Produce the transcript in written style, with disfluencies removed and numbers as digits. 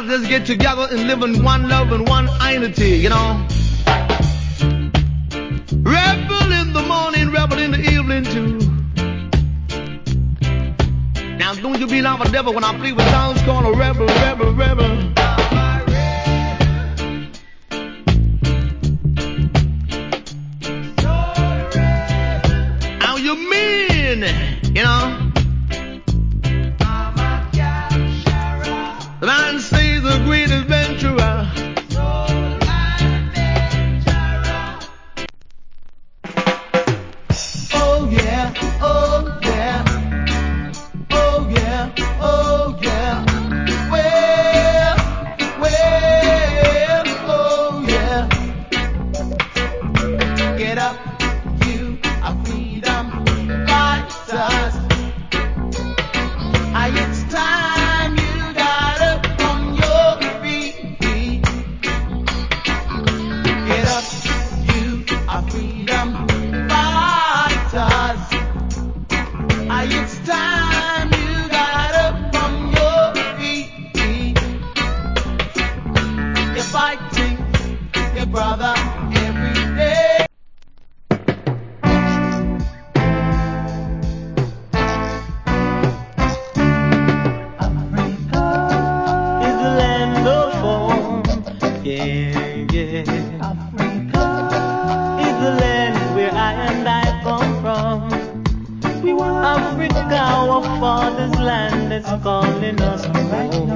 just get together and live in one love and one unity, you know. Rebel in the morning, rebel in the evening too. Now don't you be like a devil when I play with sounds called a rebel, rebel, rebel. How you mean, you know? The man says the great adventurer. Oh yeah, oh yeah, oh yeah, oh yeah. Well, oh yeah. Get up, you are freedom fighters. It's time you got up on your feet. Get up, you are freedom fighters. It's time you got up on your feet. You're fighting your brother every day. Africa is the land where I and I come from. Africa, our father's land, is calling us home.